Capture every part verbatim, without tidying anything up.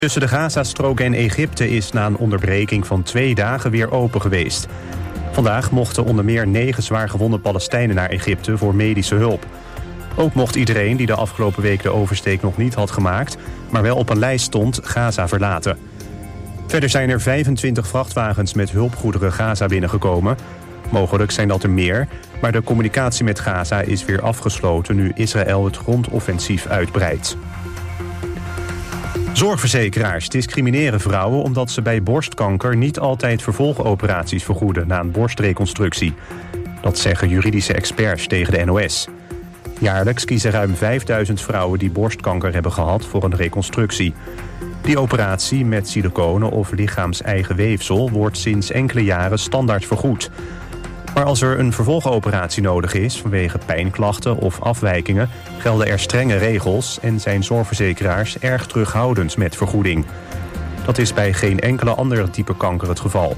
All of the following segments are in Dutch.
Tussen de Gazastrook en Egypte is na een onderbreking van twee dagen weer open geweest. Vandaag mochten onder meer negen zwaargewonde Palestijnen naar Egypte voor medische hulp. Ook mocht iedereen die de afgelopen week de oversteek nog niet had gemaakt, maar wel op een lijst stond, Gaza verlaten. Verder zijn er vijfentwintig vrachtwagens met hulpgoederen Gaza binnengekomen. Mogelijk zijn dat er meer, maar de communicatie met Gaza is weer afgesloten nu Israël het grondoffensief uitbreidt. Zorgverzekeraars discrimineren vrouwen omdat ze bij borstkanker niet altijd vervolgoperaties vergoeden na een borstreconstructie. Dat zeggen juridische experts tegen de N O S. Jaarlijks kiezen ruim vijfduizend vrouwen die borstkanker hebben gehad voor een reconstructie. Die operatie met siliconen of lichaams-eigen weefsel wordt sinds enkele jaren standaard vergoed. Maar als er een vervolgoperatie nodig is vanwege pijnklachten of afwijkingen, gelden er strenge regels en zijn zorgverzekeraars erg terughoudend met vergoeding. Dat is bij geen enkele andere type kanker het geval.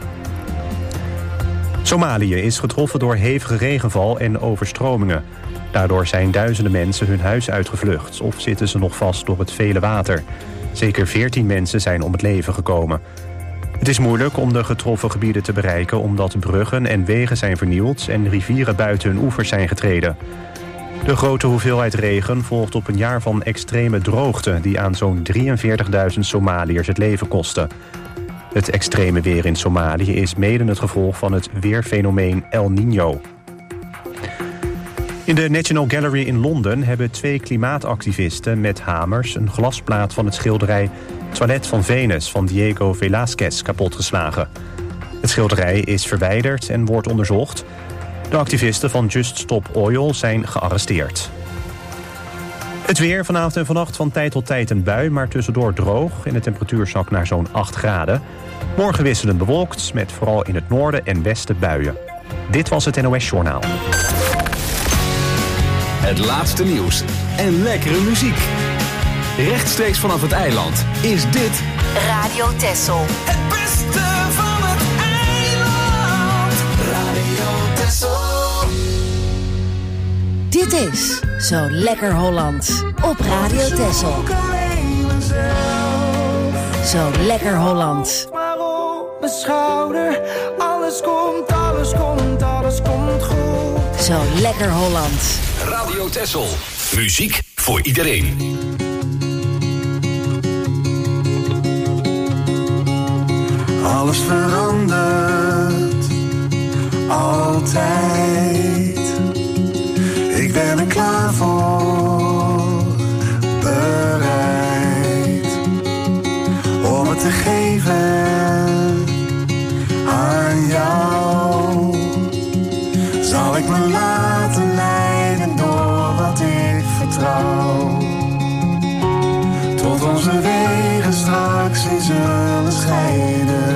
Somalië is getroffen door hevige regenval en overstromingen. Daardoor zijn duizenden mensen hun huis uitgevlucht of zitten ze nog vast door het vele water. Zeker veertien mensen zijn om het leven gekomen. Het is moeilijk om de getroffen gebieden te bereiken omdat bruggen en wegen zijn vernield en rivieren buiten hun oevers zijn getreden. De grote hoeveelheid regen volgt op een jaar van extreme droogte die aan zo'n drieënveertigduizend Somaliërs het leven kostte. Het extreme weer in Somalië is mede het gevolg van het weerfenomeen El Niño. In de National Gallery in Londen hebben twee klimaatactivisten met hamers een glasplaat van het schilderij Toilet van Venus van Diego Velázquez kapotgeslagen. Het schilderij is verwijderd en wordt onderzocht. De activisten van Just Stop Oil zijn gearresteerd. Het weer vanavond en vannacht van tijd tot tijd een bui, maar tussendoor droog en de temperatuur zakt naar zo'n acht graden. Morgen wisselend bewolkt, met vooral in het noorden en westen buien. Dit was het N O S Journaal. Het laatste nieuws en lekkere muziek. Rechtstreeks vanaf het eiland is dit Radio Texel. Het beste van het eiland. Radio Texel. Dit is Zo Lekker Hollands op Radio Texel. Zo Lekker Hollands. Maar op mijn schouder, alles komt, alles komt, alles komt goed. Zo Lekker Hollands. Radio Texel. Muziek voor iedereen. Alles verandert, altijd. Ik ben er klaar voor, bereid om het te geven aan jou. Zal ik me laten leiden door wat ik vertrouw, tot onze wegen straks weer zullen scheiden.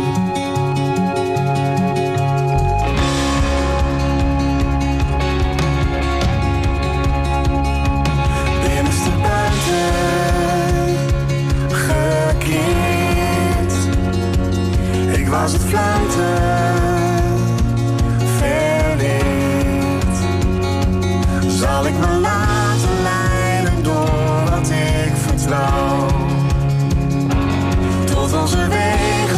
Binnenste buiten gekeerd. Ik was het fluiten verleerd. Zal ik me laten leiden door wat ik vertrouw, tot onze wegen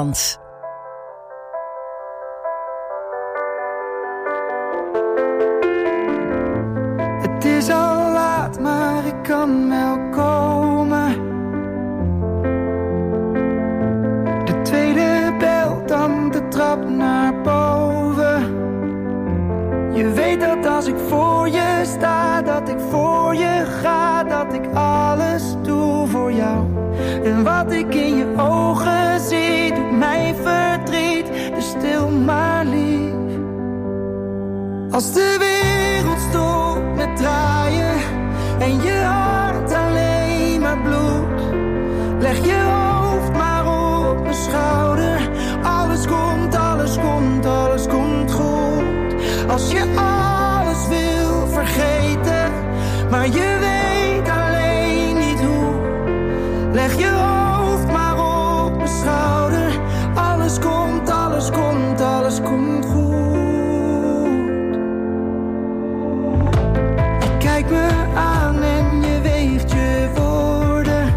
Holland. Het is al laat, maar ik kan wel komen. De tweede bel, dan de trap naar boven. Je weet dat als ik voor je sta, dat ik voor je ga, dat ik alles doe voor jou. En wat ik in je ogen zie, doet mij verdriet, dus stil maar lief. Als de wereld stopt met draaien en je hart alleen maar bloedt, leg je hoofd maar op mijn schouder. Alles komt, alles komt, alles komt goed. Als je alles wil vergeten, maar je weet alleen niet hoe, leg je hoofd maar op mijn schouder. Alles komt, alles komt, alles komt goed. Je kijkt me aan en je weegt je woorden.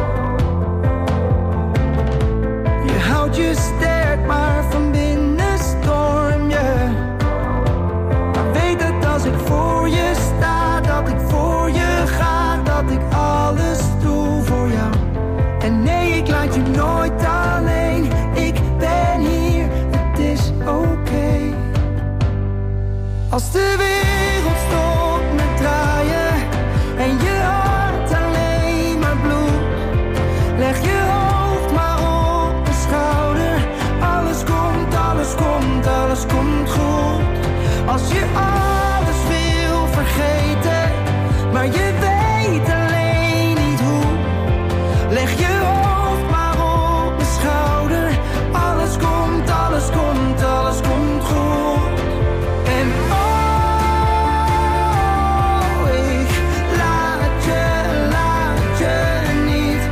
Je houdt je sterk, maar van binnen storm je. Maar weet dat als ik voor je sta, dat ik voor je ga, dat ik alles doe voor jou. En nee, ik laat je nooit alleen. Ik ben hier, het is oké. Okay. Als de wereld stopt met draaien en je hart alleen maar bloedt, leg je hoofd maar op mijn schouder. Alles komt, alles komt, alles komt goed. Als je alles wil vergeten, maar je weet alleen niet hoe, leg je hoofd maar op mijn schouder. Alles komt, alles komt, alles komt goed. En oh, ik laat je, laat je niet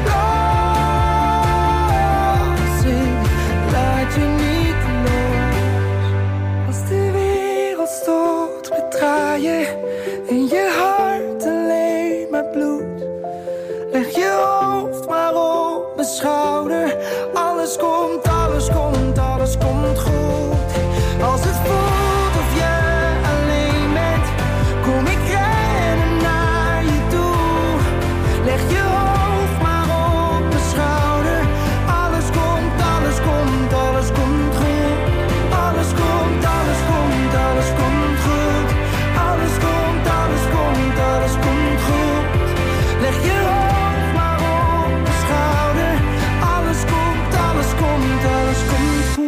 los. Ik laat je niet los. Als de wereld stopt met draaien en je hart alleen maar bloedt, leg je hoofd maar op mijn schouder. Alles komt, alles komt, alles komt goed. Als het voelt of je alleen bent, kom ik rennen naar je toe. Leg je hoofd maar op mijn schouder. Alles komt, alles komt, alles komt goed. Alles komt, alles komt, alles komt goed. Alles komt, alles komt, alles komt goed. Leg je hoofd maar op mijn schouder. Alles komt, alles komt, alles komt goed.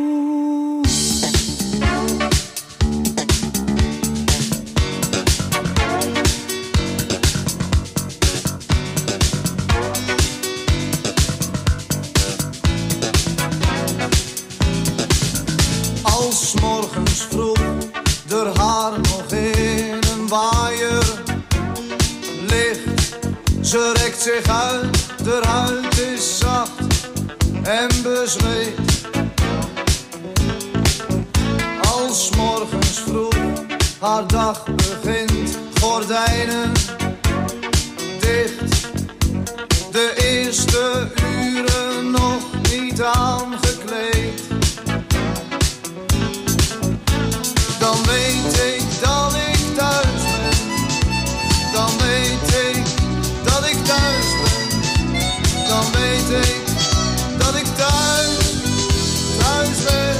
Als morgens vroeg der haar nog in een waaier ligt, ze rekt zich uit, der huid is zacht en bezweet. Als morgens vroeg haar dag begint, gordijnen dicht, de eerste uren nog niet aangekleed. Dan weet ik dat ik thuis ben. Dan weet ik dat ik thuis ben. Dan weet ik dat ik thuis, thuis ben.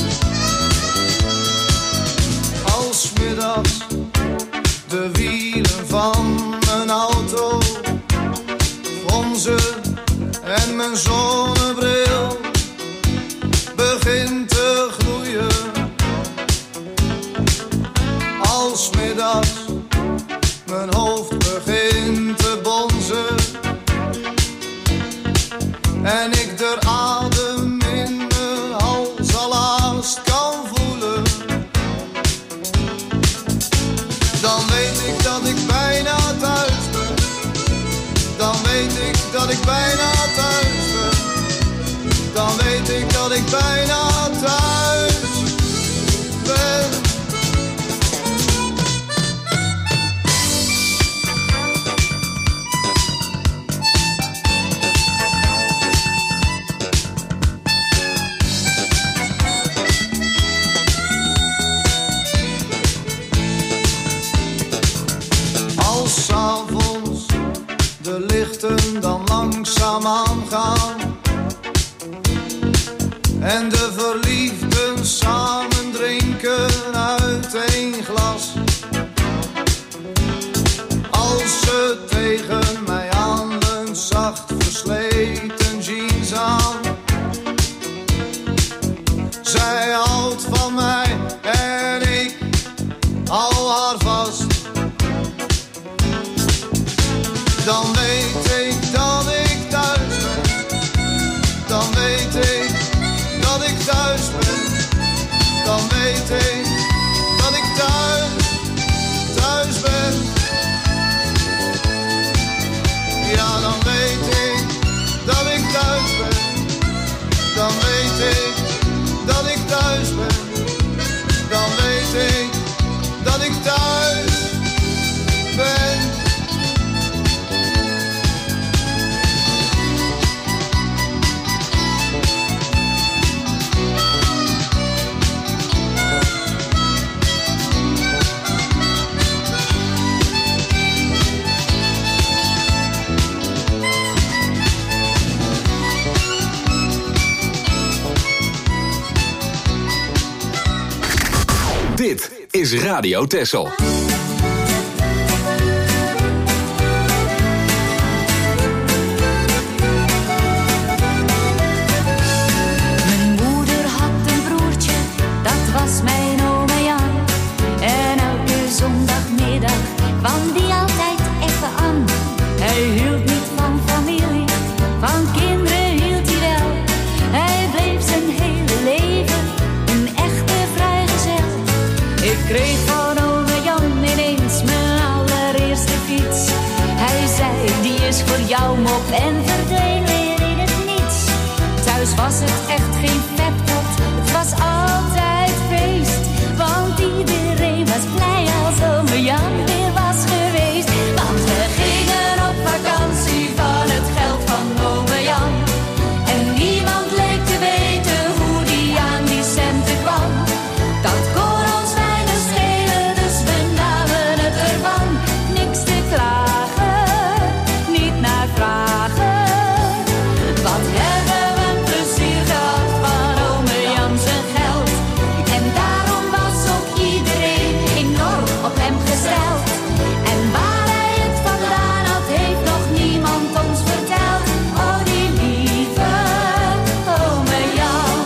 Als middags de wielen van mijn auto fronsen en mijn zonnebril begint te gloeien. Als middags mijn hoofd begint te bonzen en ik de adem in mijn hals al haast kan voelen, dan weet ik dat ik bijna thuis ben. Dan weet ik dat ik bijna thuis ben. Dan weet ik dat ik bijna thuis ben. En de verliefden samen drinken uit één glas. Als ze tegen mij aan een zacht versleten jeans aan. Zij houdt van mij en ik hou haar vast. Dan weet ik dat ik thuis ben. Dan weet ik dat ik thuis ben. Dan weet ik dat ik thuis, thuis ben. Ja, dan weet ik dat ik thuis ben. Dan weet ik dat ik thuis ben. Dan weet ik dat ik thuis ben. Dit is Radio Texel. Mijn moeder had een broertje, dat was mijn oma Jan. En elke zondagmiddag kwam die altijd even aan. Hij hield niet van familie, van kinderen hield hij wel. Hij bleef zijn hele leven een echte vrijgezel. Ik kreeg van ome Jan ineens mijn allereerste fiets. Hij zei, die is voor jou mop, en verdween weer in het niets. Thuis was het echt geen peptot, het was altijd feest. Want iedereen was blij als ome Jan weer was geweest. Want we gingen op vakantie van het geld van ome Jan. En niemand leek te weten hoe die aan die centen kwam. Dat kon ons weinig schelen, dus we namen het ervan. Niks te klagen, niet naar vragen. Wat hebben we een plezier gehad van ome Jan zijn geld. En daarom was ook iedereen enorm op hem gesteld. En waar hij het vandaan had, heeft nog niemand ons verteld. Oh, die lieve ome Jan.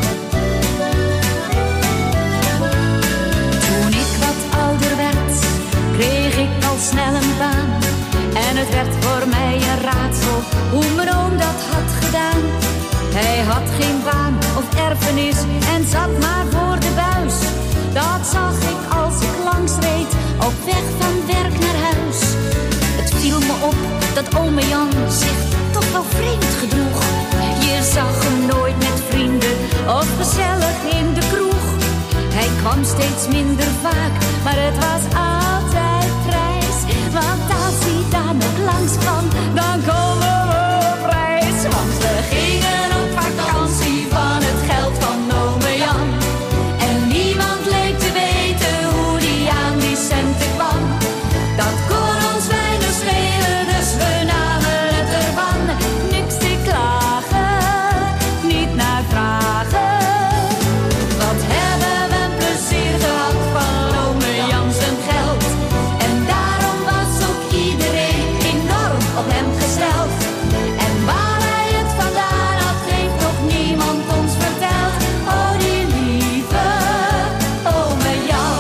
Toen ik wat ouder werd, kreeg ik al snel een baan. En het werd voor mij een raadsel hoe mijn oom dat had gedaan. Hij had geen baan of erfenis en zat maar voor de buis. Dat zag ik als ik langs reed, op weg van werk naar huis. Het viel me op dat ome Jan zich toch wel vreemd gedroeg. Je zag hem nooit met vrienden of gezellig in de kroeg. Hij kwam steeds minder vaak, maar het was altijd prijs. Want als hij daar nog langs kwam, dan komen we op reis. Want we gingen op vakantie van het geld van ome Jan. En niemand leek te weten hoe die aan die centen kwam. Dat kon ons weinig schelen, dus we namen het ervan. Niks te klagen, niet naar vragen. Wat hebben we een plezier gehad van ome Jan zijn geld. En daarom was ook iedereen enorm op hem gesteld. En waar hij het vandaan had, heeft nog niemand ons verteld. Oh, die lieve ome Jan.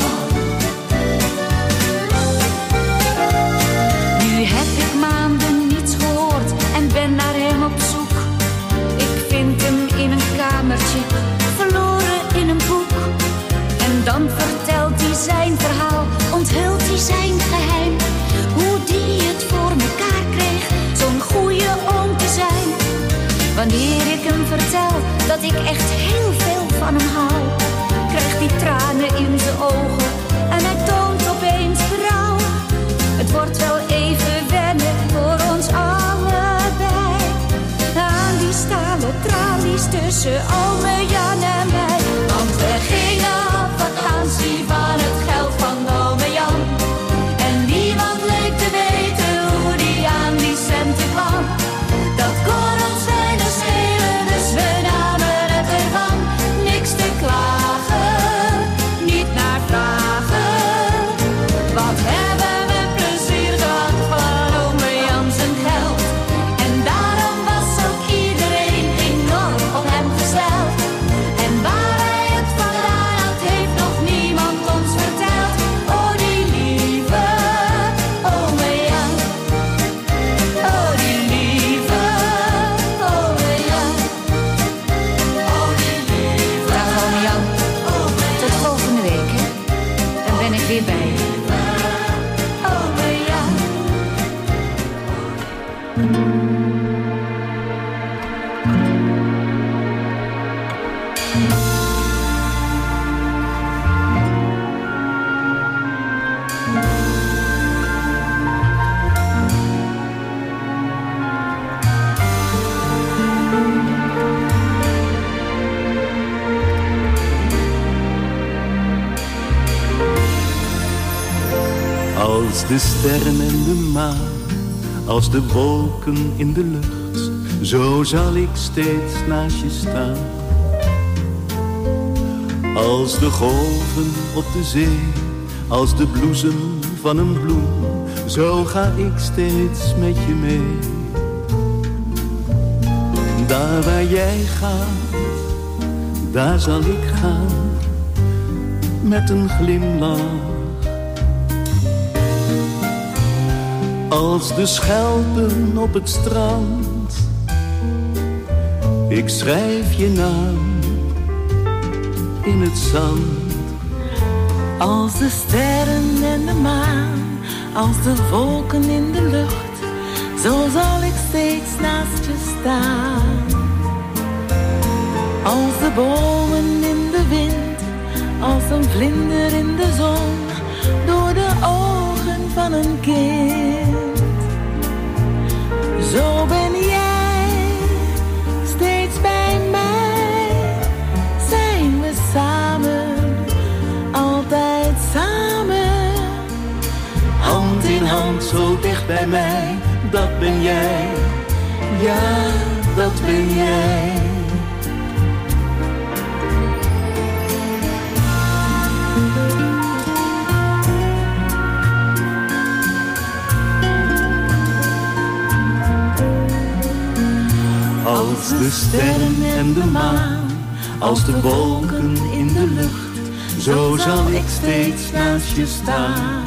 Nu heb ik maanden niets gehoord en ben naar hem op zoek. Ik vind hem in een kamertje, verloren in een boek. En dan vertelt hij zijn verhaal, onthult hij zijn geheim. Hoe die het voor mekaar kreeg, zo'n goeie oom te zijn. Wanneer ik hem vertel dat ik echt heel veel van hem hou, krijgt hij tranen in zijn ogen en hij toont opeens berouw. Het wordt wel even wennen voor ons allebei. Aan die stalen tralies tussen ome Jan en mij. Want we gingen op vakantie van het geld van ome Jan. En niemand leek te weten hoe die aan die centen kwam. Dat kon ons weinig schelen, dus we namen het ervan. Als de sterren en de maan, als de wolken in de lucht, zo zal ik steeds naast je staan. Als de golven op de zee, als de bloesem van een bloem, zo ga ik steeds met je mee. Daar waar jij gaat, daar zal ik gaan, met een glimlach. Als de schelpen op het strand, ik schrijf je naam in het zand. Als de sterren en de maan, als de wolken in de lucht, zo zal ik steeds naast je staan. Als de bomen in de wind, als een vlinder in de zon, door de ogen van een kind. Zo ben jij steeds bij mij, zijn we samen, altijd samen. Hand in hand, zo dicht bij mij, dat ben jij, ja, dat ben jij. Als de sterren en de maan, als de wolken in de lucht, zo zal ik steeds naast je staan.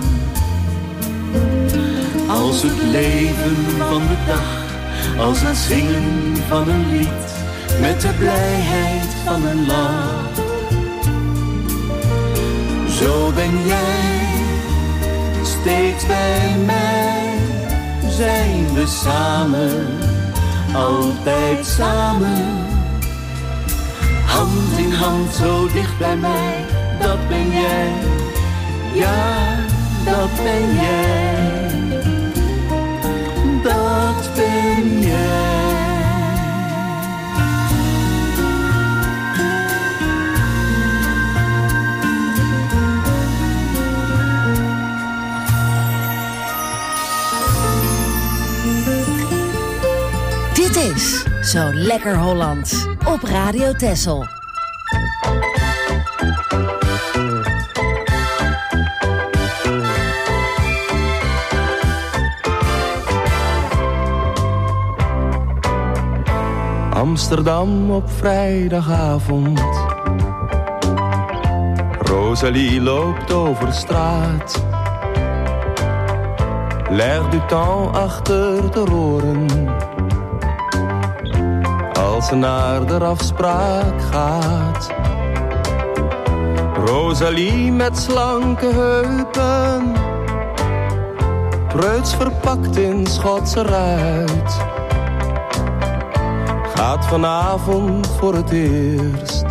Als het leven van de dag, als het zingen van een lied, met de blijheid van een lach. Zo ben jij steeds bij mij, zijn we samen, altijd samen. Hand in hand, zo dicht bij mij, dat ben jij, ja, dat ben jij, dat ben jij. Dit is Zo Lekker Holland op Radio Texel. Amsterdam op vrijdagavond. Rosalie loopt over straat. L'air du temps achter de oren. Als ze naar de afspraak gaat. Rosalie met slanke heupen. Preuts verpakt in Schotse ruit. Gaat vanavond voor het eerst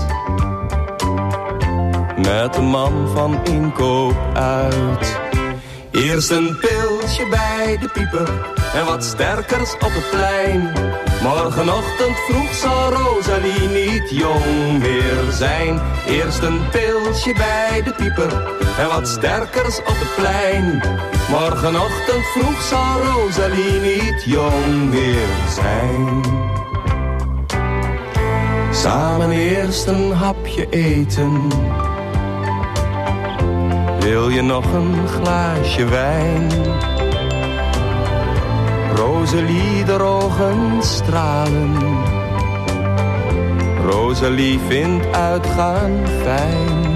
met een man van inkoop uit. Eerst een pilsje bij de pieper en wat sterkers op het plein. Morgenochtend vroeg zal Rosalie niet jong meer zijn. Eerst een pilsje bij de pieper en wat sterkers op het plein. Morgenochtend vroeg zal Rosalie niet jong meer zijn. Samen eerst een hapje eten. Wil je nog een glaasje wijn? Rosalie, de ogen stralen. Rosalie vindt uitgaan fijn.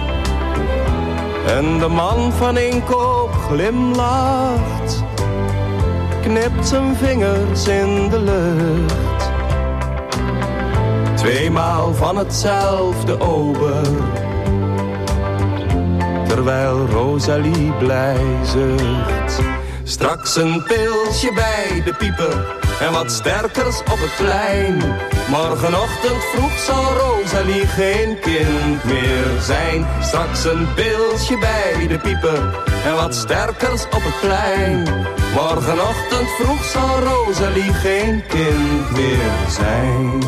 En de man van inkoop glimlacht. Knipt zijn vingers in de lucht. Tweemaal van hetzelfde ober. Terwijl Rosalie blij zucht. Straks een pilsje bij de pieper en wat sterkers op het plein. Morgenochtend vroeg zal Rosalie geen kind meer zijn. Straks een pilsje bij de pieper en wat sterkers op het plein. Morgenochtend vroeg zal Rosalie geen kind meer zijn.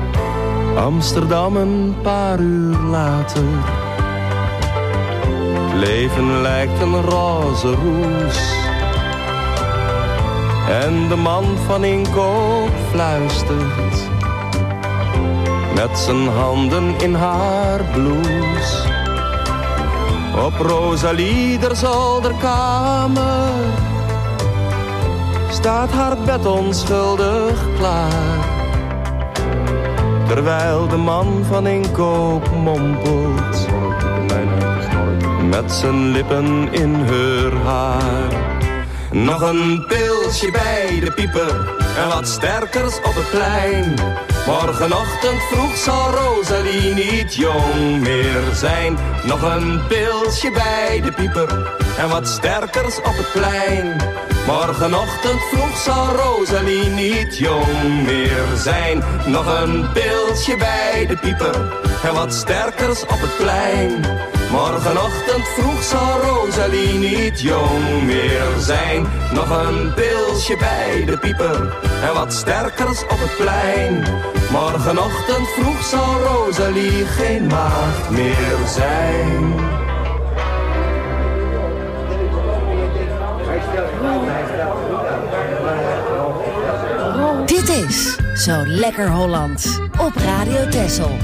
Amsterdam een paar uur later. Leven lijkt een roze roes. En de man van inkoop fluistert met zijn handen in haar blouse. Op Rosalie der zolderkamer staat haar bed onschuldig klaar. Terwijl de man van inkoop mompelt met zijn lippen in haar haar. Nog een pilsje bij de pieper en wat sterkers op het plein. Morgenochtend vroeg zal Rosalie niet jong meer zijn. Nog een pilsje bij de pieper en wat sterkers op het plein. Morgenochtend vroeg zal Rosalie niet jong meer zijn. Nog een pilsje bij de pieper en wat sterkers op het plein. Morgenochtend vroeg zal Rosalie niet jong meer zijn. Nog een pilsje bij de pieper en wat sterkers op het plein. Morgenochtend vroeg zal Rosalie geen maagd meer zijn. Dit is Zo Lekker Holland op Radio Texel.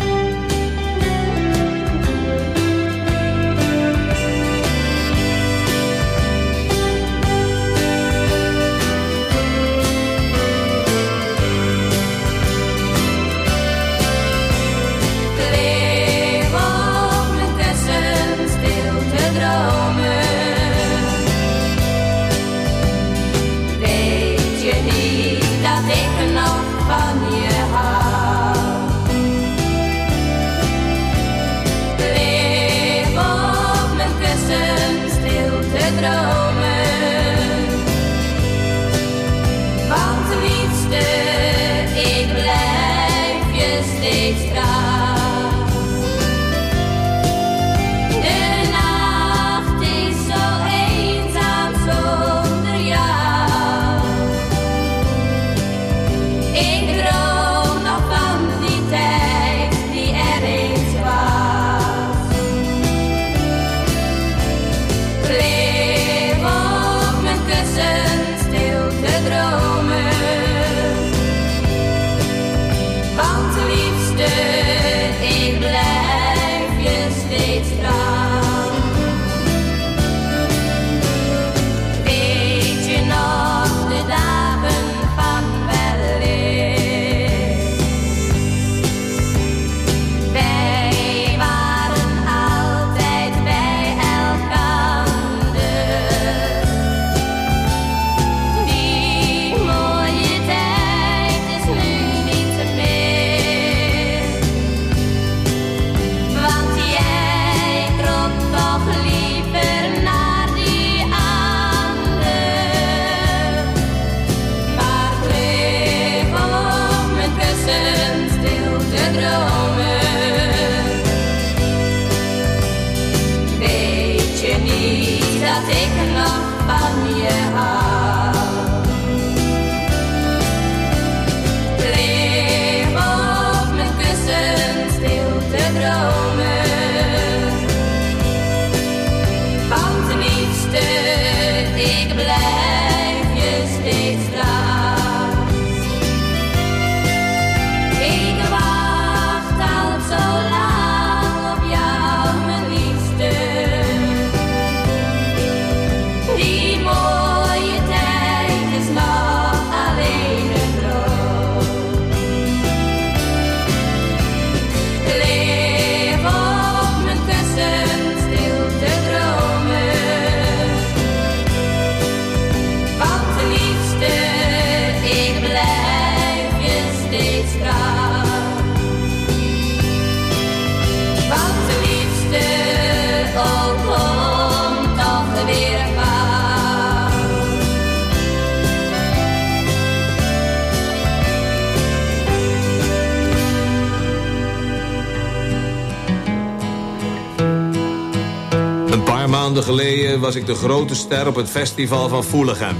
Maanden geleden was ik de grote ster op het festival van Voelichem.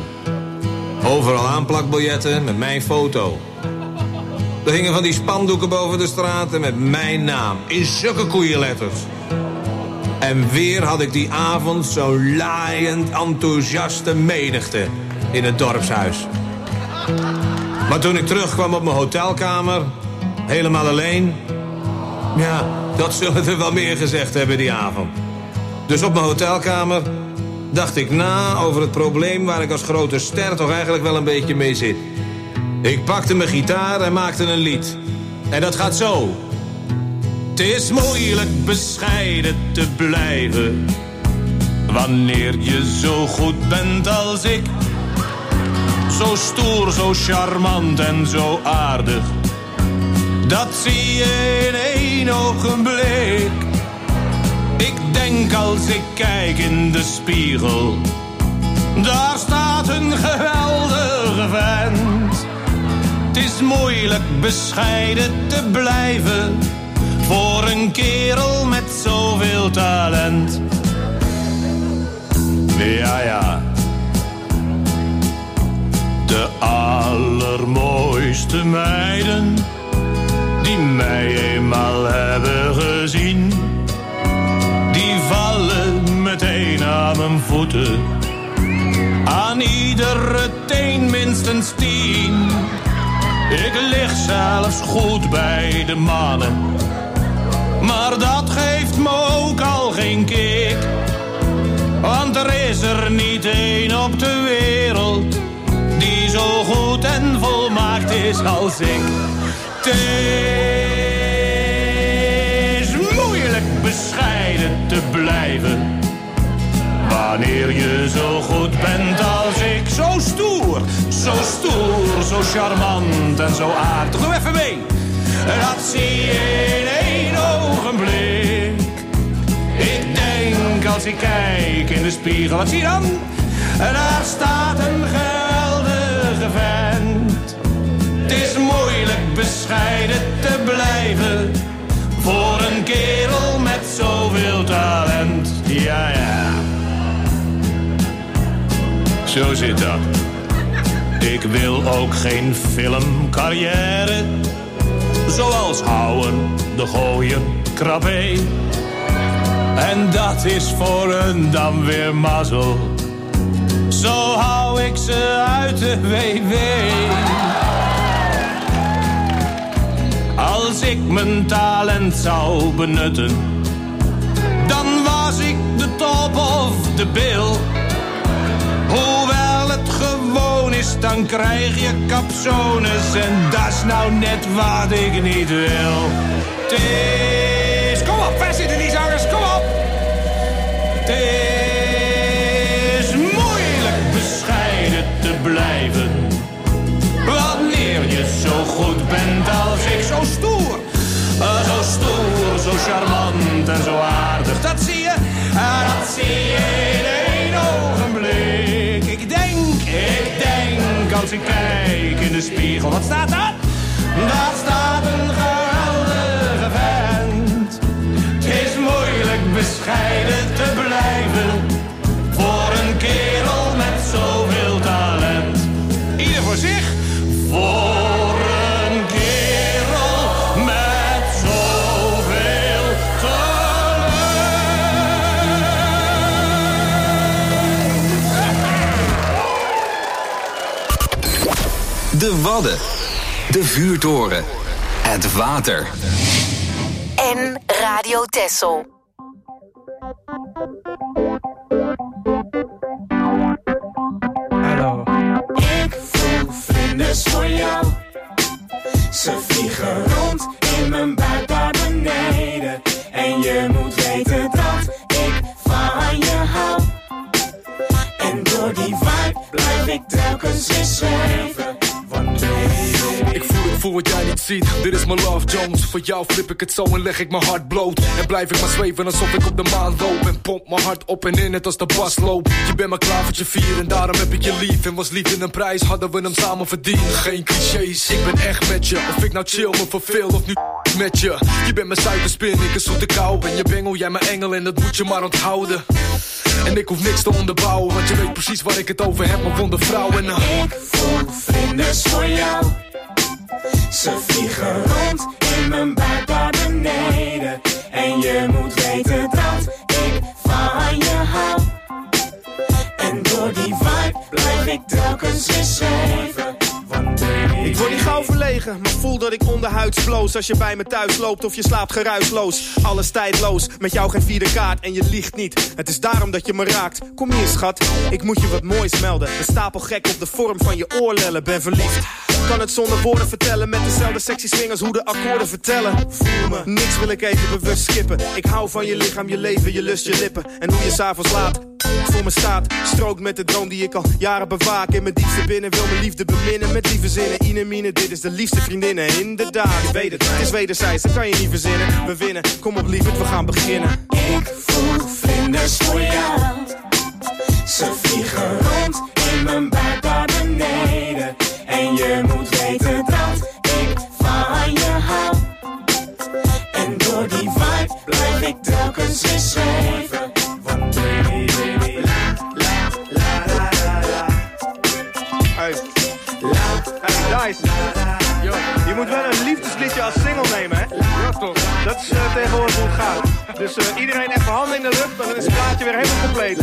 Overal aanplakbiljetten met mijn foto. Er hingen van die spandoeken boven de straten met mijn naam. In zulke koeienletters. En weer had ik die avond zo'n laaiend enthousiaste menigte in het dorpshuis. Maar toen ik terugkwam op mijn hotelkamer, helemaal alleen... ja, dat zullen er wel meer gezegd hebben die avond. Dus op mijn hotelkamer dacht ik na over het probleem waar ik als grote ster toch eigenlijk wel een beetje mee zit. Ik pakte mijn gitaar en maakte een lied. En dat gaat zo. Het is moeilijk bescheiden te blijven wanneer je zo goed bent als ik. Zo stoer, zo charmant en zo aardig. Dat zie je in één ogenblik. Ik denk als ik kijk in de spiegel, daar staat een geweldige vent. Het is moeilijk bescheiden te blijven voor een kerel met zoveel talent. Ja, ja. De allermooiste meiden die mij eenmaal hebben gezien, die vallen meteen aan mijn voeten. Aan iedere teen minstens tien. Ik lig zelfs goed bij de mannen, maar dat geeft me ook al geen kick. Want er is er niet één op de wereld die zo goed en volmaakt is als ik. Het is moeilijk bescheiden te blijven wanneer je zo goed bent als ik. Zo stoer, zo stoer, zo charmant en zo aardig. Doe even mee. Dat zie je in één ogenblik. Ik denk als ik kijk in de spiegel, wat zie je dan? Daar staat een geweldige vent. Het is moeilijk bescheiden te blijven voor een kerel met zoveel talent. Ja, ja. Zo zit dat. Ik wil ook geen filmcarrière, zoals houden, de gooien, krabbe. En dat is voor een dan weer mazzel. Zo hou ik ze uit de W W. Als ik mijn talent zou benutten, dan was ik de top of de bill. Hoewel het gewoon is, dan krijg je capsones. En dat is nou net wat ik niet wil. Het is... Kom op, waar zitten die zangers? Kom op! Het is moeilijk bescheiden te blijven wanneer je zo goed bent als ik. Zo stoer, uh, zo stoer, zo charmant en zo aardig. Dat zie je, uh, dat zie je in één ogenblik. Ik denk, ik denk als ik kijk in de spiegel. Wat staat daar? Daar staat een geweldige vent. Het is moeilijk bescheiden te blijven voor een kerel met zoveel talent. Ieder voor zich. Voor een kerel met zoveel talent. De Wadden. De Vuurtoren. Het water. En Radio Texel. Hallo. Ik voel vlinders voor jou. Ze vliegen rond in mijn buik daar beneden. En je moet weten dat ik van je hou. En door die vibe blijf ik telkens weer zweven. Want ik voel het, voel wat jij niet ziet. Dit is mijn Love Jones. Voor jou flip ik het zo en leg ik mijn hart bloot. En blijf ik maar zweven alsof ik op de maan loop. En pomp mijn hart op en in het als de bas loopt. Je bent maar klaar voor je vier en daarom heb ik je lief. En was liefde een prijs, hadden we hem samen verdiend. Geen clichés, ik ben echt met je. Of ik nou chill me verveel of nu met je. Je bent mijn suikerspin, ik een zoete kou. Ben je bengel, jij mijn engel en dat moet je maar onthouden. En ik hoef niks te onderbouwen, want je weet precies waar ik het over heb, mijn wonde vrouw. En uh... ik voel vlinders voor jou. Ze vliegen rond in mijn buik daar beneden. En je moet weten dat ik ik telkens weer zweven. Ik word niet gauw verlegen, maar voel dat ik onderhuids bloos. Als je bij me thuis loopt of je slaapt geruisloos. Alles tijdloos, met jou geen vierde kaart en je liegt niet. Het is daarom dat je me raakt. Kom hier schat, ik moet je wat moois melden. Een stapel gek op de vorm van je oorlellen. Ben verliefd, kan het zonder woorden vertellen. Met dezelfde sexy swingers hoe de akkoorden vertellen. Voel me, niks wil ik even bewust skippen. Ik hou van je lichaam, je leven, je lust, je lippen. En hoe je s'avonds laat voor me staat. Strookt met de droom die ik al jaren bewaak. In mijn diepste binnen wil mijn liefde beminnen. Met lieve zinnen, Ine Mine, dit is de liefste vriendinnen. Inderdaad, je weet het, het is wederzijds, dat kan je niet verzinnen. We winnen, kom op lieverd, we gaan beginnen. Ik voel vlinders voor jou. Ze vliegen rond in mijn buik daar beneden. En je moet weten dat ik van je hou. En door die vibe blijf ik telkens weer zweven. Want baby, baby, la, la, la, la, la, la. Hey, hey, Dice. Yo, je moet wel een liefdesliedje als single nemen, hè? Ja, toch. Dat is uh, tegenwoordig hoe het gaat. Dus uh, iedereen even handen in de lucht, dan is het plaatje weer helemaal compleet.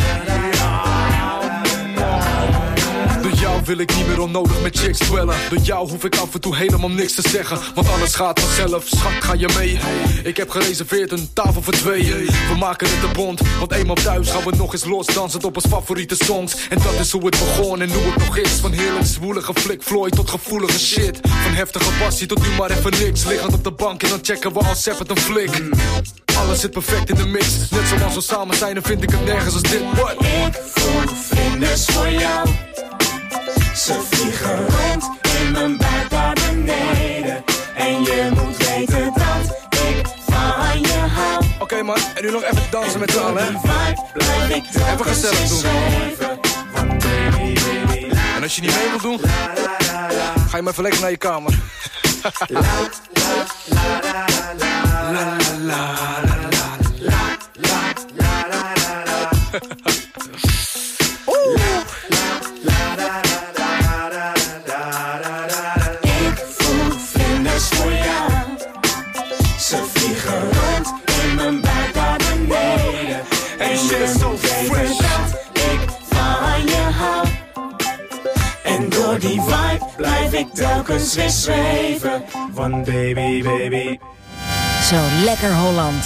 Door jou wil ik niet meer onnodig met chicks dwellen. Door jou hoef ik af en toe helemaal niks te zeggen. Want alles gaat vanzelf, schat, ga je mee? Ik heb gereserveerd een tafel voor twee. We maken het een bond, want eenmaal thuis gaan we nog eens los. Dansen op ons favoriete songs. En dat is hoe het begon en hoe het nog is. Van heerlijk zwoelige Flick Floyd tot gevoelige shit. Van heftige passie tot nu maar even niks. Liggend op de bank en dan checken we als Seppet een flik. Alles zit perfect in de mix. Net zoals we samen zijn, dan vind ik het nergens als dit. What? Ik voel vlinders voor jou. Ze vliegen rond in mijn buik daar beneden. En je moet weten dat ik van je hou. Oké okay, man, en nu nog even dansen met z'n allen, hè? Even gezellig doen. En als je niet mee wilt doen, ga je maar even lekker naar je kamer. La la la la la la la la. Ik voel vlinders voor jou. Ze vliegen rond in mijn buik daar beneden. En je moet weten dat ik van je hou. En door die vibe blijf ik telkens weer zweven. Van baby, baby. Zo lekker Holland.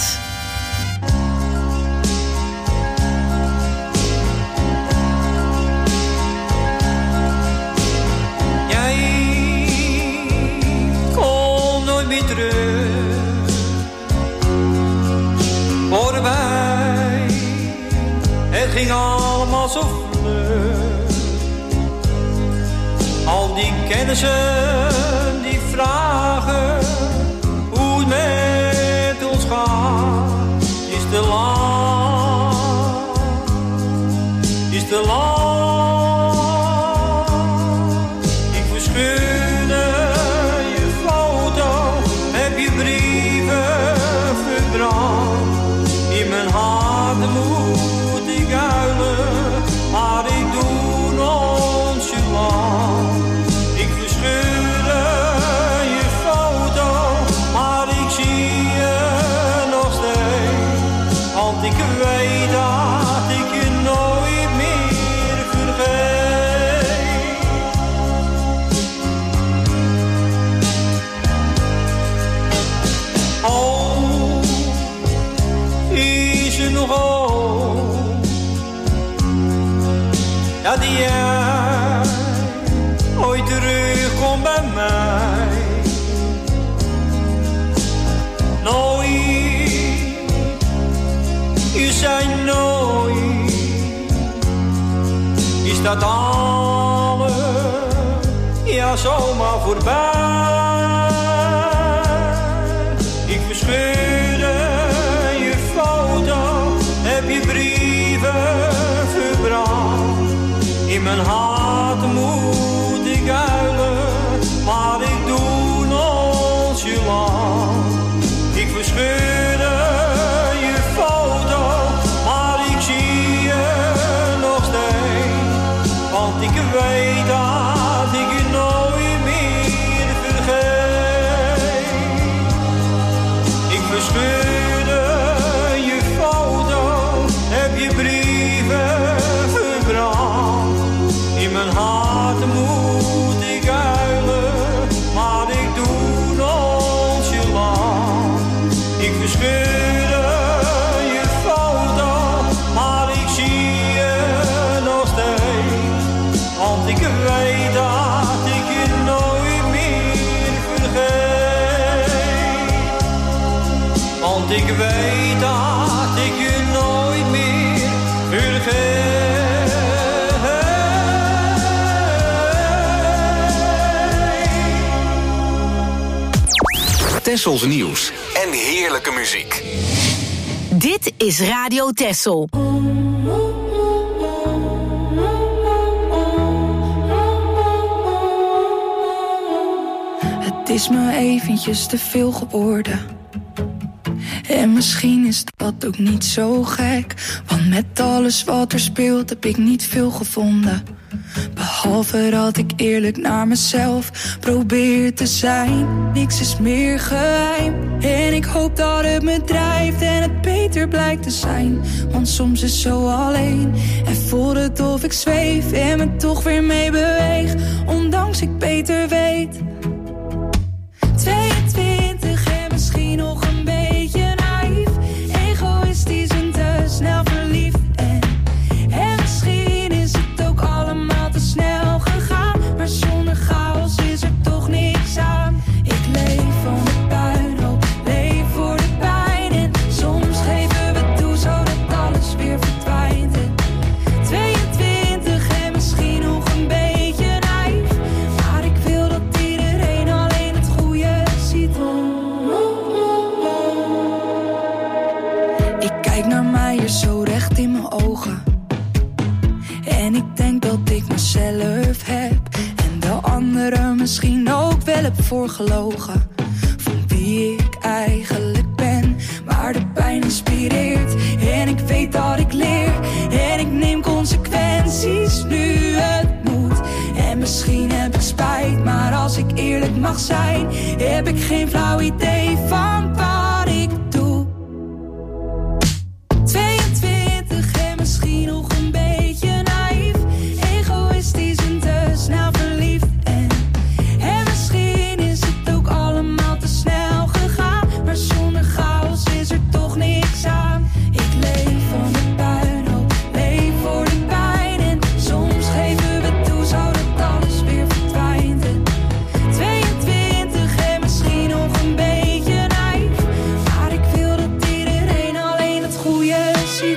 Voorbij, het ging allemaal zo vlug. Al die kennissen die vragen hoe het met ons gaat, is te lang, is te lang. Ik verscheurde je foto, heb je brieven verbrand. In mijn hart moet ik huilen, maar ik doe nonchalant. Ik verscheurde je foto, maar ik zie je nog steeds. Want ik weet dat ik je nooit meer vergeet. Oh, is er nog hoop dat jij ooit terugkomt bij mij? Nooit, je zei nooit, is dat alles, ja zomaar voorbij. Ik verscheurde je foto, heb je brieven verbrand. In mijn hart moet ik huilen, maar ik doe nonchalant. Ik verscheurde je foto, maar ik zie je nog steeds. Want ik weet dat ik je nooit meer vergeet. Ik verscheurde je foto, heb je brieven verbrand. In mijn hart verscheuren je foto, maar ik zie je nog steeds. Want ik weet dat ik je nooit meer vergeet. Want ik weet dat ik je nooit meer vergeet. Tessels nieuws en heerlijke muziek. Dit is Radio Tessel. Het is me eventjes te veel geworden. En misschien is dat ook niet zo gek. Want met alles wat er speelt heb ik niet veel gevonden. Behalve dat ik eerlijk naar mezelf probeer te zijn. Niks is meer geheim. En ik hoop dat het me drijft en het beter blijkt te zijn. Want soms is het zo alleen en voelt het of ik zweef en me toch weer mee beweeg, ondanks ik beter weet. tweeëntwintig en misschien nog een beetje naïef, egoïstisch en te snel verliefd. En, en misschien is het ook allemaal te snel gegaan, maar zonder chaos is er toch niks aan. Ik leef van de puinhoop, leef voor de pijn. En soms geven we toe zodat alles weer verdwijnt. En tweeëntwintig en misschien nog een beetje naïef, maar ik wil dat iedereen alleen het goede ziet. Ik kijk naar mij hier zo recht in mijn ogen. En ik denk dat ik mezelf heb en de anderen misschien ook wel heb voorgelogen van wie ik eigenlijk ben. Maar de pijn inspireert en ik weet dat ik leer. En ik neem consequenties nu het moet. En misschien heb ik spijt, maar als ik eerlijk mag zijn, heb ik geen flauw idee van wat ik doe. tweeëntwintig en misschien nog een beetje naïef, egoïstisch en te snel verliefd. En, en misschien is het ook allemaal te snel gegaan, maar zonder chaos is er toch niks aan. Ik leef van de puinhoop, leef voor de pijn. En soms geven we toe zodat alles weer verdwijnt. En tweeëntwintig en misschien nog een beetje naïef, maar ik wil dat iedereen alleen het goede ziet.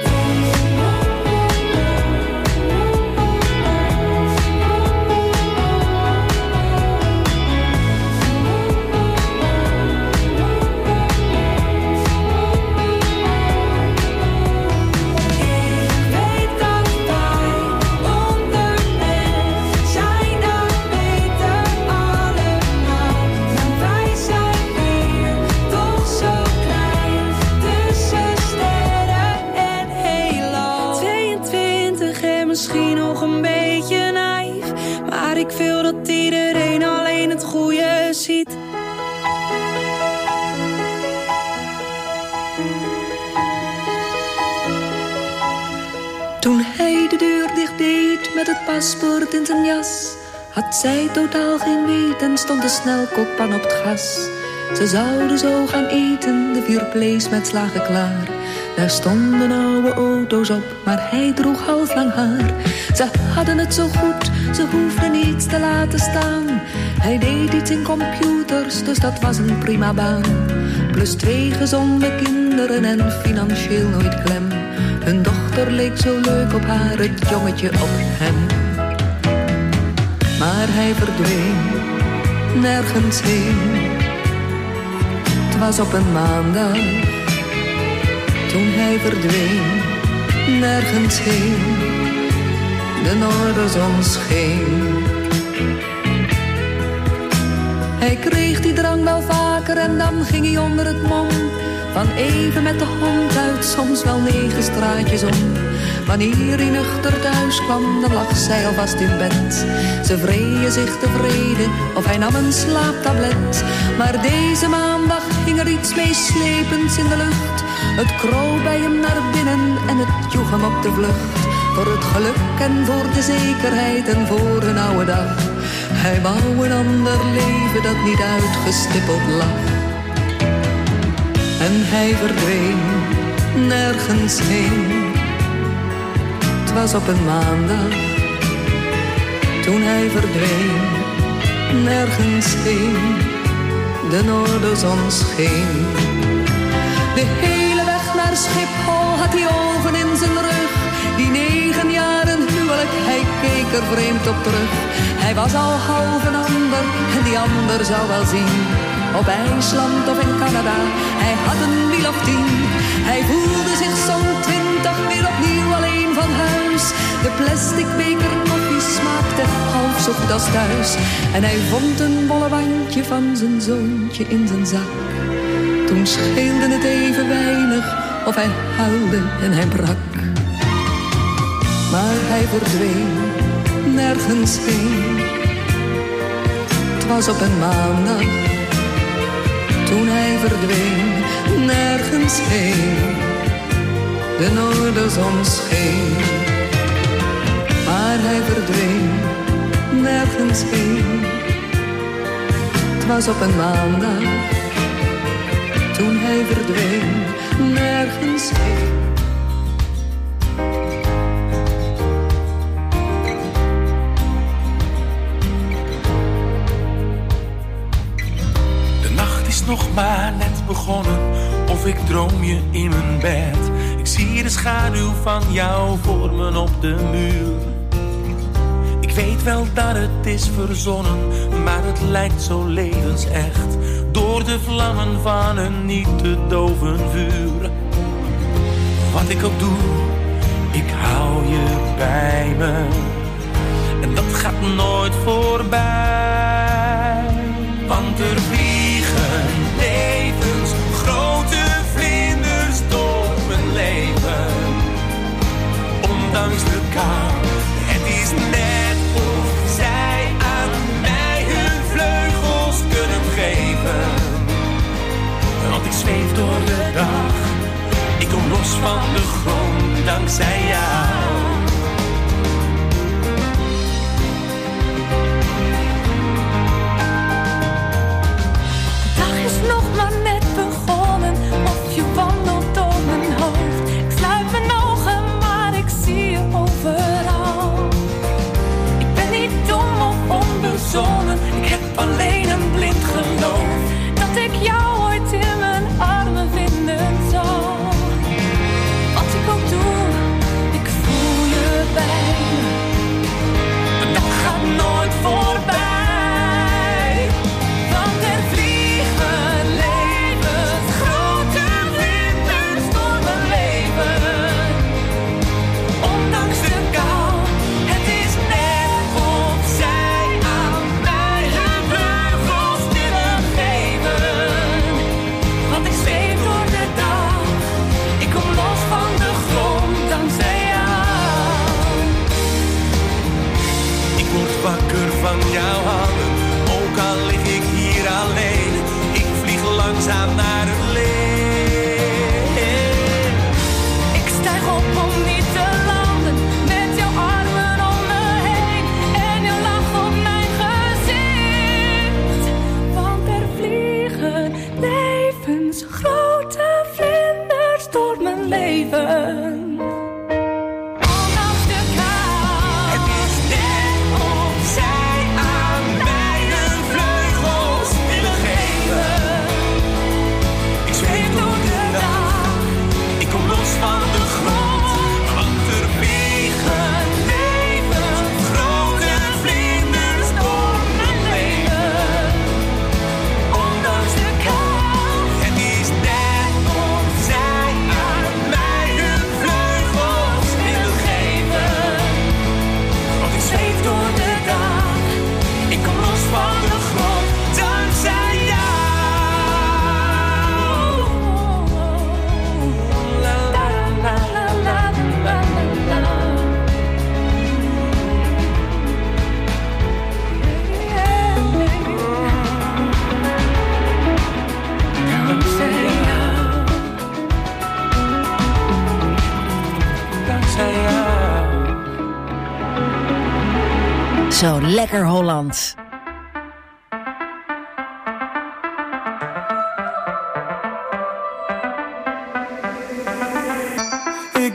Misschien nog een beetje naïef, maar ik wil dat iedereen alleen het goede ziet. Toen hij de deur dicht deed met het paspoort in zijn jas, had zij totaal geen weten, stond de snelkookpan op het gas. Ze zouden zo gaan eten, de vier vlees met slagen klaar. Daar stonden oude auto's op, maar hij droeg halflang haar. Ze hadden het zo goed, ze hoefden niets te laten staan. Hij deed iets in computers, dus dat was een prima baan. Plus twee gezonde kinderen en financieel nooit klem. Hun dochter leek zo leuk op haar, het jongetje op hem. Maar hij verdween, nergens heen. Het was op een maandag, toen hij verdween, nergens heen. De noorderzon scheen. Hij kreeg die drang wel vaker en dan ging hij onder het mom. Van even met de hond uit, soms wel negen straatjes om. Wanneer hij nuchter thuis kwam, dan lag zij alvast in bed. Ze vreeën zich tevreden, of hij nam een slaaptablet. Maar deze maandag hing er iets meeslepends in de lucht. Het kroop bij hem naar binnen en het joeg hem op de vlucht. Voor het geluk en voor de zekerheid en voor een oude dag. Hij wou een ander leven dat niet uitgestippeld lag. En hij verdween nergens heen. Het was op een maandag, toen hij verdween nergens heen. De noorderzon scheen. De hele weg naar Schiphol had hij ogen in zijn rug. Die negen jaren huwelijk, hij keek er vreemd op terug. Hij was al half een ander en die ander zou wel zien. Op IJsland of in Canada, hij had een wiel of tien. Hij voelde zich zo'n twintig weer opnieuw alleen van huis. De plastic beker koffie smaakte half zo goed als thuis. En hij vond een bolle wandje van zijn zoontje in zijn zak. Toen scheelde het even weinig of hij huilde en hij brak. Maar hij verdween nergens heen. Het was op een maandag, toen hij verdween nergens heen. De noorderzon scheen. Maar hij verdween nergens heen. Het was op een maandag, toen hij verdween nergens heen. Nog maar net begonnen, of ik droom je in mijn bed. Ik zie de schaduw van jou vormen op de muur. Ik weet wel dat het is verzonnen, maar het lijkt zo levensecht. Door de vlammen van een niet te doven vuur. Wat ik ook doe, ik hou je bij me. En dat gaat nooit voorbij. Want er vliegen levens, grote vlinders door mijn leven. Ondanks de kou, het is net of zij aan mij hun vleugels kunnen geven. Want ik zweef door de dag, ik kom los van de grond dankzij jou. Nog maar net begonnen, of je wandelt door mijn hoofd. Ik sluit mijn ogen, maar ik zie je overal. Ik ben niet dom of onbezonnen, ik heb alleen een blind geloof. Dat ik jou ooit in mijn armen vinden zal. Wat ik ook doe, ik voel je bij me. En dat gaat nooit voorbij. Wakker van jouw handen, ook al lig ik hier alleen. Ik vlieg langzaam naar het licht. Ik stijg op om niet te landen, met jouw armen om me heen. En je lach op mijn gezicht. Want er vliegen levensgrote vlinders door mijn leven. Zo lekker Holland.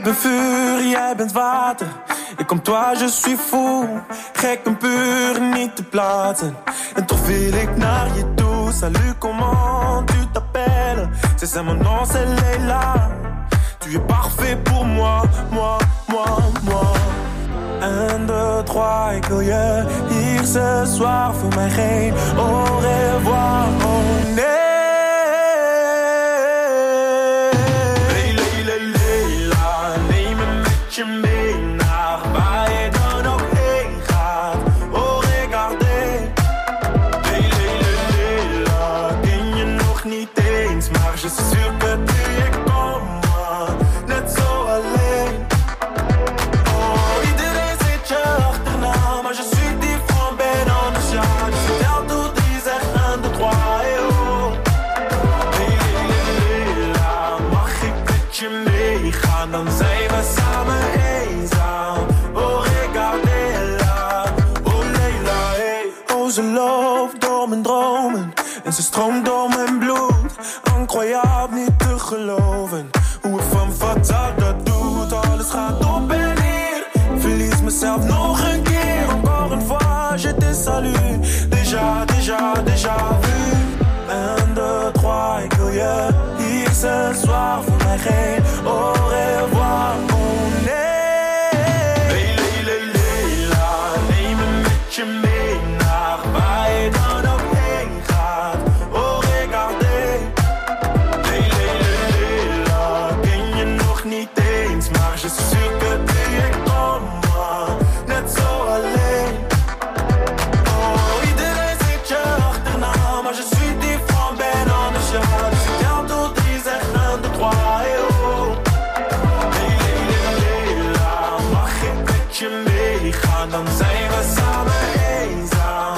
Ik ben vuur, jij bent water. Ik kom toi, je suis fou. Gek en puur, niet te plaatsen. En toch wil ik naar je toe. Salut, comment tu t'appelles? C'est ça mon nom, c'est Leila. Tu es parfait pour moi, moi, moi, moi. Un, deux, trois, ik wil je hier ce soir. Voor mij geen au revoir, oh nee. Je mee naar waar je dan ook heen gaat. Oh, regardez. Hey, Leila, ken je nog niet eens, maar je suis sûr que tu es comme moi. Net zo alleen. Oh, iedereen zit je achterna, maar je suis différent, ben anders, ja. Je vertelt hoe die zegt un, deux, trois, hey, oh. Hey, Leila, mag ik met je meegaan, dan zijn we samen. Ze loopt door mijn dromen en ze stroomt door mijn bloed. Incroyable, niet te geloven hoe het van fatal dat doet. Alles gaat op en neer, verlies mezelf nog een keer. Encore une fois, je te salue. Déjà, déjà, déjà vu. Un, deux, trois, ik wil je hier ce soir. Voor mij geen au revoir, oh nee. Hey, Leila, Leila, neem me met je mee. Waar je dan ook heen gaat, oh regardez. Hey, Leila, ken je nog niet eens, maar je suis sûr que tu es comme moi. Net zo alleen. Oh, iedereen zit je achterna, maar je suis différent, ben anders, ja. Dus vertel tot drie, zeg un, deux, trois, hey, oh. Hey, Leila, mag ik met je meegaan, dan zijn we samen eenzaam.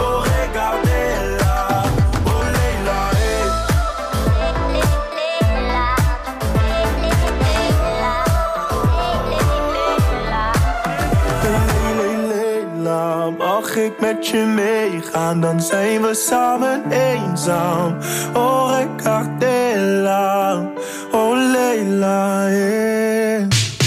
Mag ik met je meegaan, dan zijn we samen eenzaam. Oh, regardez-la, oh, Leila, yeah.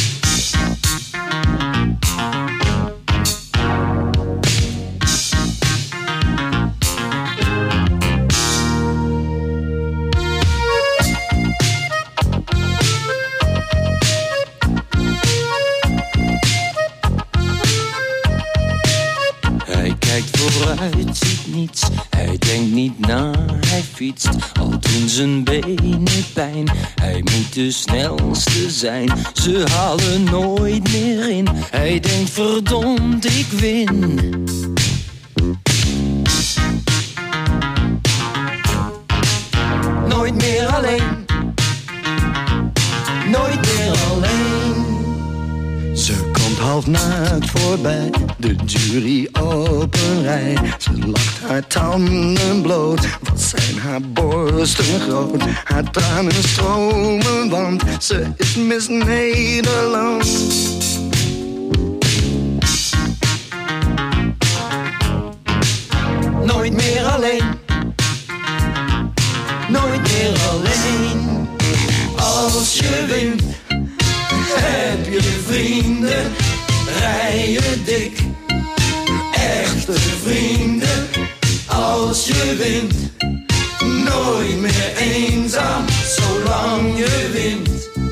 Vooruit ziet niets, hij denkt niet na, hij fietst. Al doen zijn benen pijn, hij moet de snelste zijn. Ze halen nooit meer in, hij denkt verdomd ik win. Nooit meer alleen, nooit meer alleen. Ze komt half naakt voorbij, de jury op een rij. Ze lacht haar tanden bloot, wat zijn haar borsten groot. Haar tranen stromen, want ze is Miss Nederland. Nooit meer alleen, nooit meer alleen. Als je wint, heb je vrienden, rij je dik. Echte vrienden, als je wint. Nooit meer eenzaam, zolang je wint.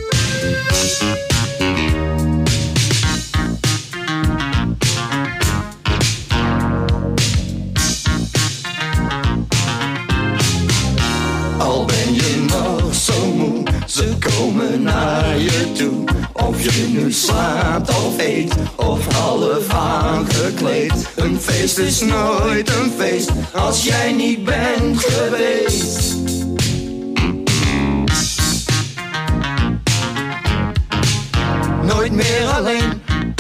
Al ben je nog zo moe, ze komen naar je toe. Of je nu slaapt of eet, of half aangekleed. Een feest is nooit een feest, als jij niet bent geweest. Nooit meer alleen,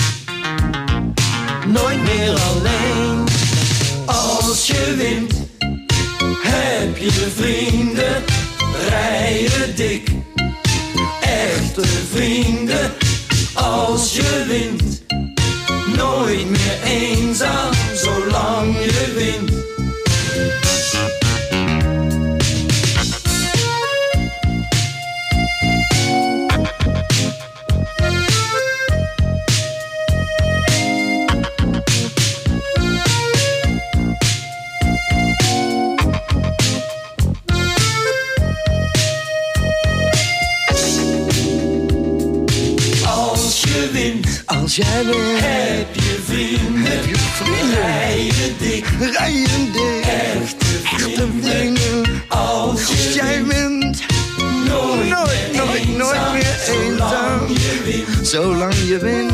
nooit meer alleen. Als je wint, heb je vrienden, rij je dik. Echte vrienden, als je wint. Nooit meer eenzaam, zolang je wint. Als jij wint, heb je vrienden, heb je vrienden. rijden dik, rijden dik. Echte vrienden, echte vrienden. Als, als je jij wint, nooit, nooit, nooit, eenzaam, nooit meer eenzaam. Zolang je wint, zolang je wint.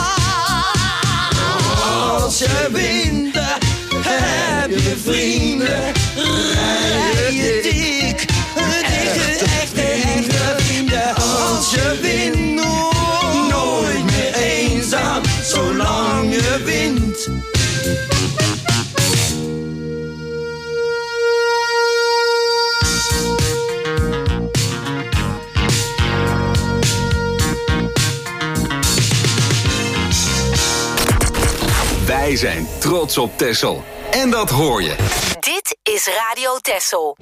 Als je wint, heb je vrienden, rijden dik. Echte, echte, echte vrienden. Als je wint, nooit meer eenzaam, zolang je wint. Wij zijn trots op Texel. En dat hoor je. Dit is Radio Texel.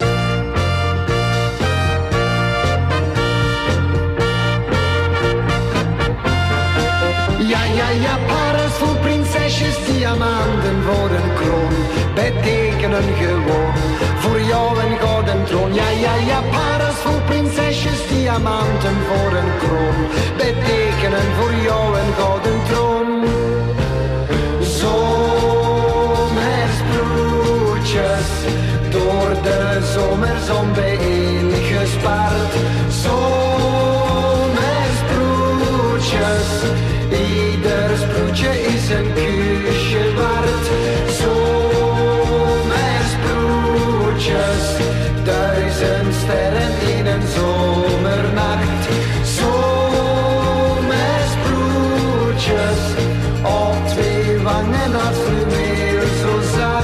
Ja, ja, ja, parels voor prinsesjes, diamanten voor een kroon. Betekenen gewoon voor jou een gouden troon. Ja, ja, ja, parels voor prinsesjes, diamanten voor een kroon. Betekenen voor jou een gouden troon. Zomersbroodjes, door de zomerzon bijeengespaard. Zomersbroodjes, ieder sproetje is een kusje waard. Zomersbroodjes, duizend sterren in een zomernacht. Zomersbroodjes, op twee wangen als fluweel zo zacht.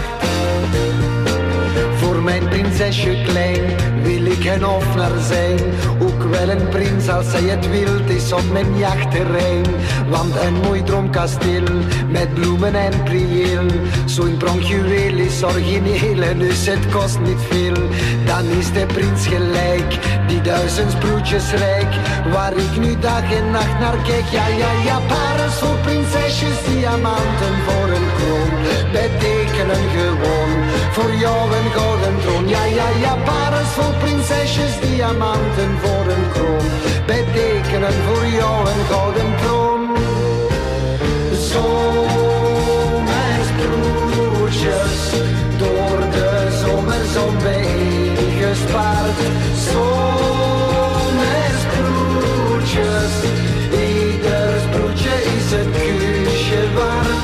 Voor mijn prinsesje klein wil ik een hofnar zijn. Ook wel een prins als zij het wild is op mijn jachtterrein. Want een mooi droomkasteel met bloemen en prieel. Zo'n pronkjuweel is origineel en dus het kost niet veel. Dan is de prins gelijk, die duizend sproetjes rijk. Waar ik nu dag en nacht naar kijk. Ja, ja, ja, parels voor prinsesjes, diamanten voor een kroon. Betekenen gewoon voor jou een gouden troon. Ja, ja, ja, parels voor prinsesjes, diamanten voor een kroon. Betekenen voor jou een gouden troon. Zomersbroodjes, door de zomerzon bijeengespaard. Zomersbroodjes, ieder sproetje is een kusje waard.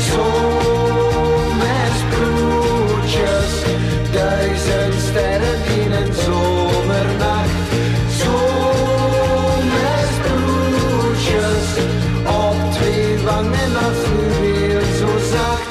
Zomersbroodjes, duizend sterren in een zomernacht. Zomersbroodjes, op twee wangen als fluweel zo zacht.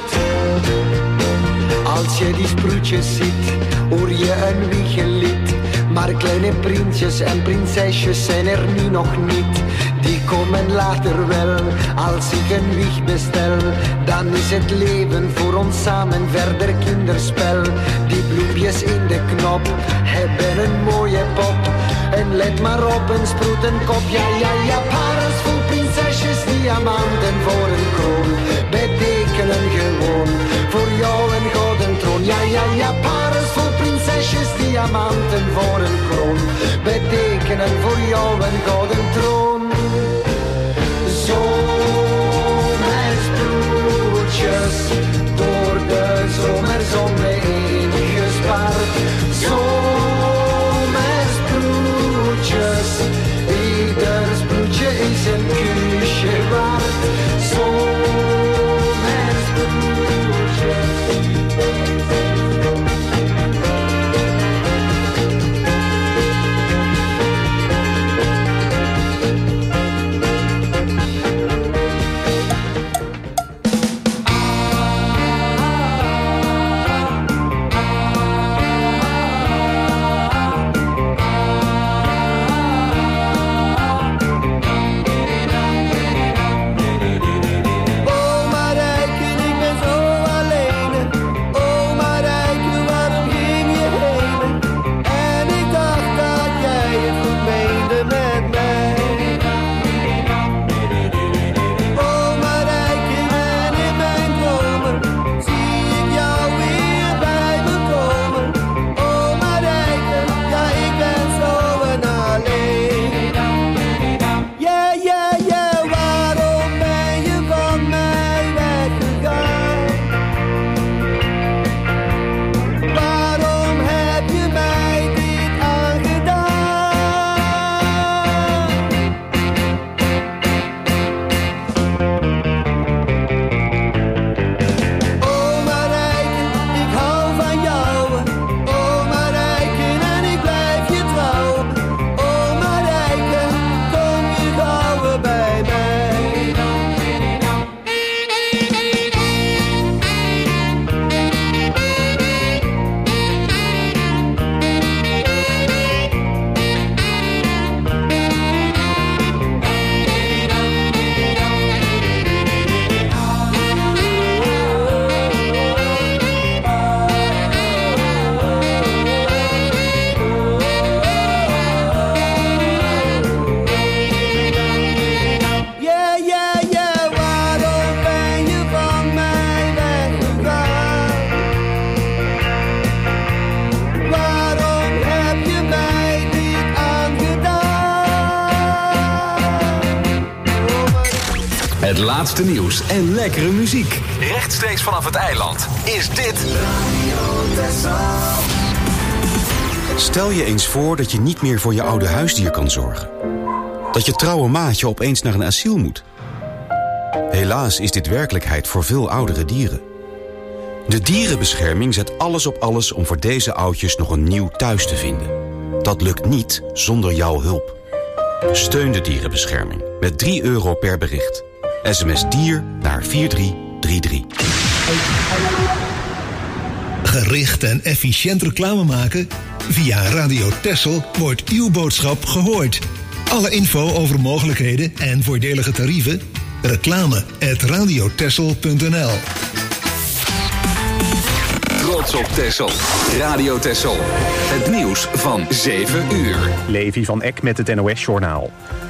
Als je die sproetjes ziet, hoor je een wiegelied. Maar kleine prinsjes en prinsesjes zijn er nu nog niet. Die komen later wel, als ik een wieg bestel. Dan is het leven voor ons samen verder kinderspel. Die bloempjes in de knop hebben een mooie pop. En let maar op, een sproetenkop. Ja, ja, ja, parels voor prinsesjes, diamanten voor een kroon. Betekenen gewoon voor jou een gouden troon. Ja, ja, ja, parels voor prinsesjes, diamanten voor een kroon. Betekenen voor jou een gouden troon. Zomersbroodjes, door de zomerzon bijeengespaard. Zomersbroodjes, ieder sproetje is een kusje waard. Zomersbroodjes. Het laatste nieuws en lekkere muziek. Rechtstreeks vanaf het eiland is dit Radio Texel. Stel je eens voor dat je niet meer voor je oude huisdier kan zorgen. Dat je trouwe maatje opeens naar een asiel moet. Helaas is dit werkelijkheid voor veel oudere dieren. De dierenbescherming zet alles op alles om voor deze oudjes nog een nieuw thuis te vinden. Dat lukt niet zonder jouw hulp. Steun de dierenbescherming met drie euro per bericht. S M S dier naar vier drie drie drie. Gericht en efficiënt reclame maken? Via Radio Texel wordt uw boodschap gehoord. Alle info over mogelijkheden en voordelige tarieven? Reclame at radiotexel punt n l. Trots op Texel. Radio Texel. Het nieuws van zeven uur. Levi van Eck met het N O S-journaal.